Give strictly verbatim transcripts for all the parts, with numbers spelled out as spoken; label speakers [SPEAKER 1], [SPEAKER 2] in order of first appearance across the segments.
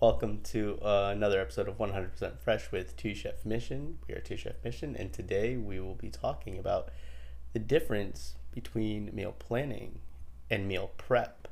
[SPEAKER 1] Welcome to uh, another episode of one hundred percent Fresh with Two Chef Mission. We are Two Chef Mission, and today we will be talking about the difference between meal planning and meal prep.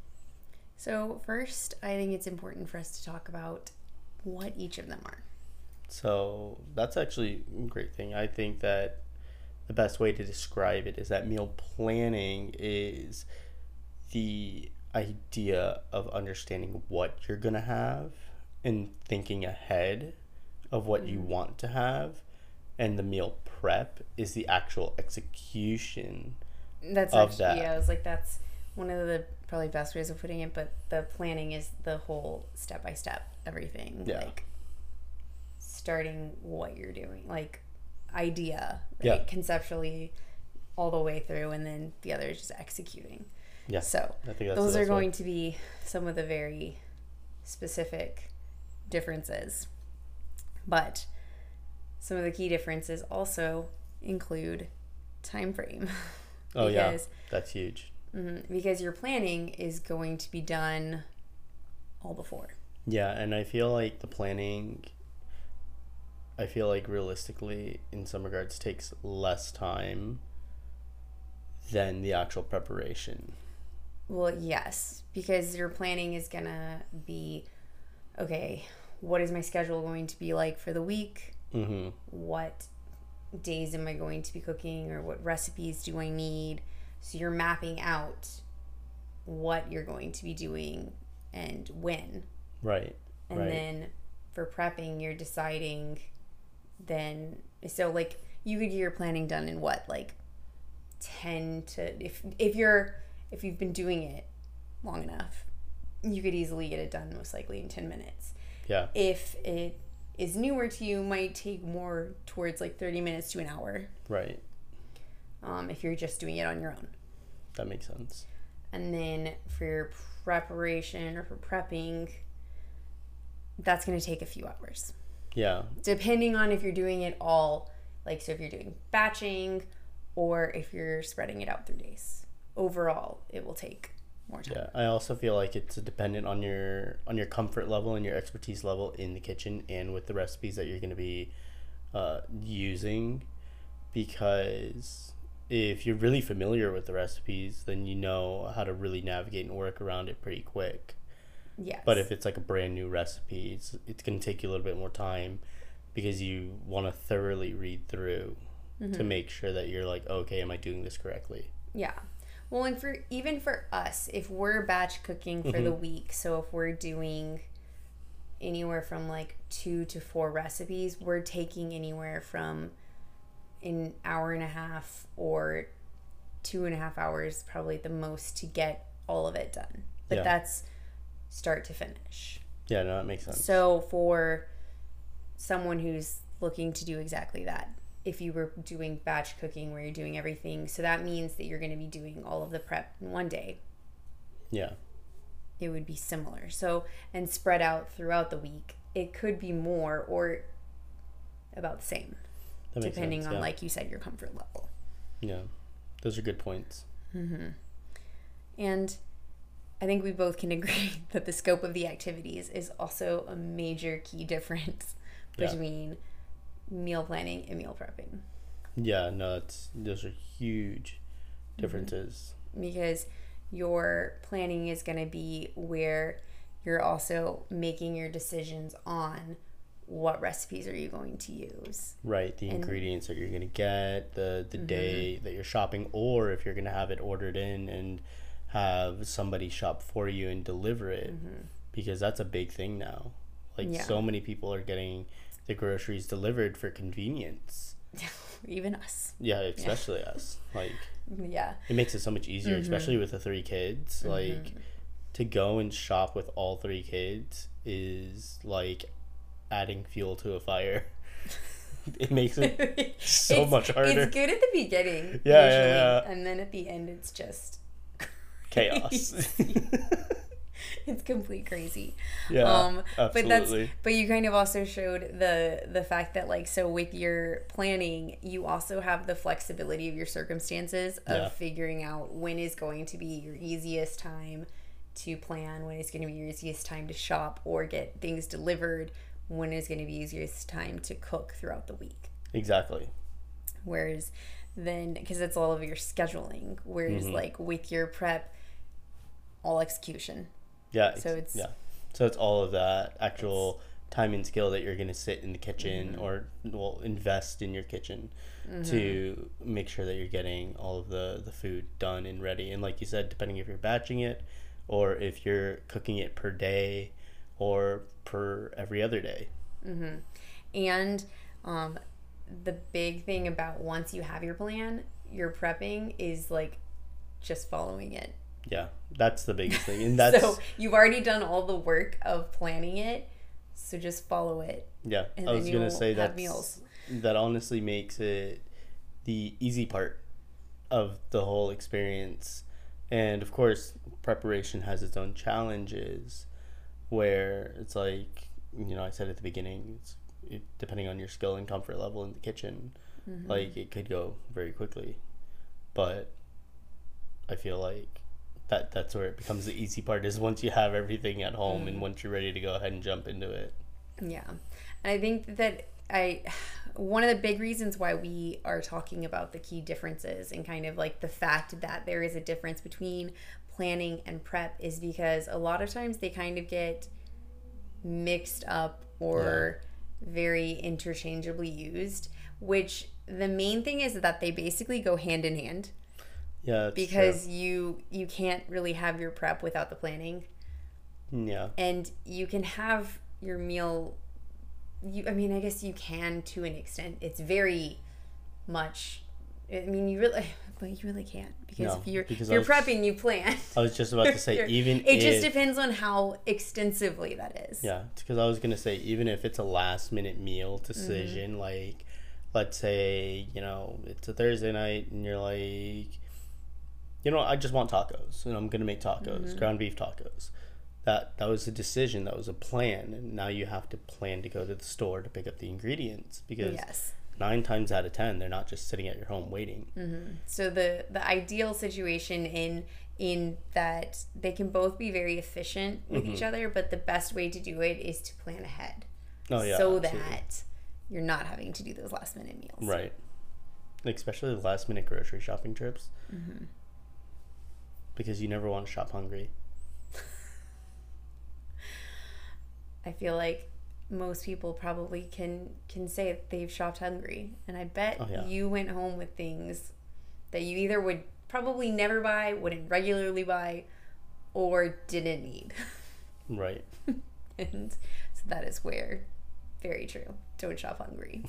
[SPEAKER 2] So first, I think it's important for us to talk about what each of them are.
[SPEAKER 1] So that's actually a great thing. I think that the best way to describe it is that meal planning is the idea of understanding what you're going to have and thinking ahead of what mm-hmm. you want to have. And the meal prep is the actual execution
[SPEAKER 2] that's
[SPEAKER 1] of
[SPEAKER 2] actually,
[SPEAKER 1] that.
[SPEAKER 2] Yeah, I was like, that's one of the probably best ways of putting it, but the planning is the whole step-by-step everything.
[SPEAKER 1] Yeah.
[SPEAKER 2] Like starting what you're doing, like idea, right?
[SPEAKER 1] Yeah.
[SPEAKER 2] Conceptually all the way through, and then the other is just executing.
[SPEAKER 1] Yeah.
[SPEAKER 2] So
[SPEAKER 1] I think that's
[SPEAKER 2] those are going
[SPEAKER 1] way.
[SPEAKER 2] to be some of the very specific differences. But some of the key differences also include time frame.
[SPEAKER 1] Oh, yeah. That's huge.
[SPEAKER 2] Mm-hmm, because your planning is going to be done all before.
[SPEAKER 1] Yeah, and I feel like the planning, I feel like realistically, in some regards, takes less time than the actual preparation.
[SPEAKER 2] Well, yes, because your planning is going to be, okay, what is my schedule going to be like for the week?
[SPEAKER 1] Mm-hmm.
[SPEAKER 2] What days am I going to be cooking, or what recipes do I need? So you're mapping out what you're going to be doing and when.
[SPEAKER 1] Right.
[SPEAKER 2] And
[SPEAKER 1] right.
[SPEAKER 2] then for prepping, you're deciding then, so like you could get your planning done in what, like ten to, if if you're, if you've been doing it long enough, you could easily get it done most likely in ten minutes.
[SPEAKER 1] Yeah.
[SPEAKER 2] If it is newer to you, might take more towards like thirty minutes to an hour.
[SPEAKER 1] Right.
[SPEAKER 2] Um, if you're just doing it on your own.
[SPEAKER 1] That makes sense.
[SPEAKER 2] And then for your preparation or for prepping, that's going to take a few hours.
[SPEAKER 1] Yeah.
[SPEAKER 2] Depending on if you're doing it all, like, so if you're doing batching or if you're spreading it out through days. Overall, it will take more time.
[SPEAKER 1] Yeah, I also feel like it's dependent on your on your comfort level and your expertise level in the kitchen and with the recipes that you're going to be uh, using, because if you're really familiar with the recipes, then you know how to really navigate and work around it pretty quick.
[SPEAKER 2] Yes.
[SPEAKER 1] But if it's like a brand new recipe, it's it's going to take you a little bit more time because you want to thoroughly read through mm-hmm. to make sure that you're like, okay, am I doing this correctly?
[SPEAKER 2] Yeah. Well, and for even for us, if we're batch cooking for
[SPEAKER 1] mm-hmm.
[SPEAKER 2] the week, so if we're doing anywhere from like two to four recipes, we're taking anywhere from an hour and a half or two and a half hours, probably at the most, to get all of it done. But
[SPEAKER 1] yeah.
[SPEAKER 2] that's start to finish.
[SPEAKER 1] Yeah, no, that makes sense.
[SPEAKER 2] So for someone who's looking to do exactly that, if you were doing batch cooking where you're doing everything, so that means that you're going to be doing all of the prep in one day.
[SPEAKER 1] Yeah.
[SPEAKER 2] It would be similar. So, and spread out throughout the week. It could be more or about the same, depending
[SPEAKER 1] sense,
[SPEAKER 2] on,
[SPEAKER 1] yeah.
[SPEAKER 2] like you said, your comfort level.
[SPEAKER 1] Yeah. Those are good points.
[SPEAKER 2] Mm-hmm. And I think we both can agree that the scope of the activities is also a major key difference
[SPEAKER 1] yeah.
[SPEAKER 2] between meal planning and meal prepping.
[SPEAKER 1] Yeah, no, it's, those are huge differences.
[SPEAKER 2] Mm-hmm. Because your planning is going to be where you're also making your decisions on what recipes are you going to use.
[SPEAKER 1] Right, the and, ingredients that you're going to get, the, the mm-hmm. day that you're shopping, or if you're going to have it ordered in and have somebody shop for you and deliver it, mm-hmm. because that's a big thing now. Like, yeah. so many people are getting the groceries delivered for convenience.
[SPEAKER 2] Even us.
[SPEAKER 1] Yeah, especially yeah. us. Like,
[SPEAKER 2] yeah,
[SPEAKER 1] it makes it so much easier, mm-hmm. especially with the three kids.
[SPEAKER 2] Mm-hmm.
[SPEAKER 1] Like, to go and shop with all three kids is like adding fuel to a fire. It makes it so
[SPEAKER 2] it's,
[SPEAKER 1] much harder.
[SPEAKER 2] It's good at the beginning,
[SPEAKER 1] yeah,
[SPEAKER 2] usually,
[SPEAKER 1] yeah, yeah,
[SPEAKER 2] and then at the end, it's just
[SPEAKER 1] chaos.
[SPEAKER 2] It's complete crazy.
[SPEAKER 1] Yeah,
[SPEAKER 2] um,
[SPEAKER 1] absolutely.
[SPEAKER 2] But that's but you kind of also showed the the fact that, like, so with your planning, you also have the flexibility of your circumstances of
[SPEAKER 1] yeah.
[SPEAKER 2] figuring out when is going to be your easiest time to plan when is going to be your easiest time to shop or get things delivered, when is going to be easiest time to cook throughout the week.
[SPEAKER 1] Exactly.
[SPEAKER 2] Whereas then, because it's all of your scheduling, whereas
[SPEAKER 1] Mm-hmm.
[SPEAKER 2] like with your prep, all execution.
[SPEAKER 1] Yeah.
[SPEAKER 2] So it's
[SPEAKER 1] yeah. So it's all of that actual time and skill that you're going to sit in the kitchen
[SPEAKER 2] Mm-hmm.
[SPEAKER 1] or well invest in your kitchen
[SPEAKER 2] Mm-hmm.
[SPEAKER 1] to make sure that you're getting all of the the food done and ready. And like you said, depending if you're batching it or if you're cooking it per day or per every other day.
[SPEAKER 2] Mm-hmm. And um, the big thing about once you have your plan, your prepping is like just following it.
[SPEAKER 1] Yeah, that's the biggest thing. And that's
[SPEAKER 2] So you've already done all the work of planning it, so just follow it.
[SPEAKER 1] yeah.
[SPEAKER 2] And
[SPEAKER 1] I
[SPEAKER 2] then
[SPEAKER 1] was gonna
[SPEAKER 2] you'll
[SPEAKER 1] say
[SPEAKER 2] have
[SPEAKER 1] that
[SPEAKER 2] meals.
[SPEAKER 1] that honestly makes it the easy part of the whole experience. And of course, preparation has its own challenges, where it's like you know I said at the beginning, it's it, depending on your skill and comfort level in the kitchen,
[SPEAKER 2] Mm-hmm.
[SPEAKER 1] like it could go very quickly. But I feel like that that's where it becomes the easy part is once you have everything at home
[SPEAKER 2] Mm-hmm.
[SPEAKER 1] and once you're ready to go ahead and jump into it.
[SPEAKER 2] Yeah. And I think that I one of the big reasons why we are talking about the key differences and kind of like the fact that there is a difference between planning and prep is because a lot of times they kind of get mixed up or very interchangeably used, which the main thing is that they basically go hand in hand.
[SPEAKER 1] Yeah, that's
[SPEAKER 2] Because you you can't really have your prep without the planning,
[SPEAKER 1] true. Yeah.
[SPEAKER 2] and you can have your meal. You, I mean, I guess you can to an extent. It's very much. I mean, you really, but you really can't because
[SPEAKER 1] No,
[SPEAKER 2] if you're
[SPEAKER 1] because
[SPEAKER 2] if you're
[SPEAKER 1] I was-
[SPEAKER 2] prepping, you plan.
[SPEAKER 1] I was just about to say,
[SPEAKER 2] You're-
[SPEAKER 1] even
[SPEAKER 2] it just
[SPEAKER 1] if,
[SPEAKER 2] depends on how extensively that is.
[SPEAKER 1] yeah, because I was gonna say, even if it's a last minute meal decision,
[SPEAKER 2] Mm-hmm.
[SPEAKER 1] like, let's say, you know, it's a Thursday night and you're like, you know, I just want tacos and I'm gonna make tacos,
[SPEAKER 2] Mm-hmm.
[SPEAKER 1] ground beef tacos. That that was a decision, that was a plan, and now you have to plan to go to the store to pick up the ingredients because
[SPEAKER 2] Yes.
[SPEAKER 1] nine times out of ten they're not just sitting at your home waiting.
[SPEAKER 2] So the the ideal situation in in that they can both be very efficient with each other, but the best way to do it is to plan ahead.
[SPEAKER 1] Oh yeah,
[SPEAKER 2] so
[SPEAKER 1] absolutely.
[SPEAKER 2] that you're not having to do those last minute meals.
[SPEAKER 1] Right. Especially the last minute grocery shopping trips.
[SPEAKER 2] Mm-hmm.
[SPEAKER 1] Because you never want to shop hungry.
[SPEAKER 2] I feel like most people probably can can say that they've shopped hungry, and I bet
[SPEAKER 1] Oh, yeah.
[SPEAKER 2] you went home with things that you either would probably never buy, wouldn't regularly buy, or didn't need.
[SPEAKER 1] Right.
[SPEAKER 2] And so that is where, very true, don't shop hungry.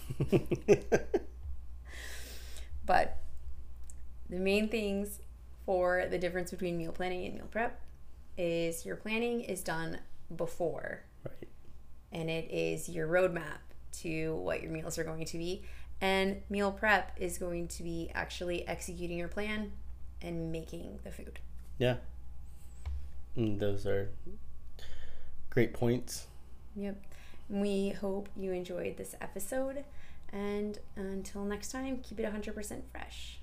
[SPEAKER 2] But the main things for the difference between meal planning and meal prep is your planning is done before,
[SPEAKER 1] Right.
[SPEAKER 2] and it is your roadmap to what your meals are going to be. And meal prep is going to be actually executing your plan and making the food.
[SPEAKER 1] Yeah. And those are great points.
[SPEAKER 2] Yep. We hope you enjoyed this episode. And until next time, keep it one hundred percent fresh.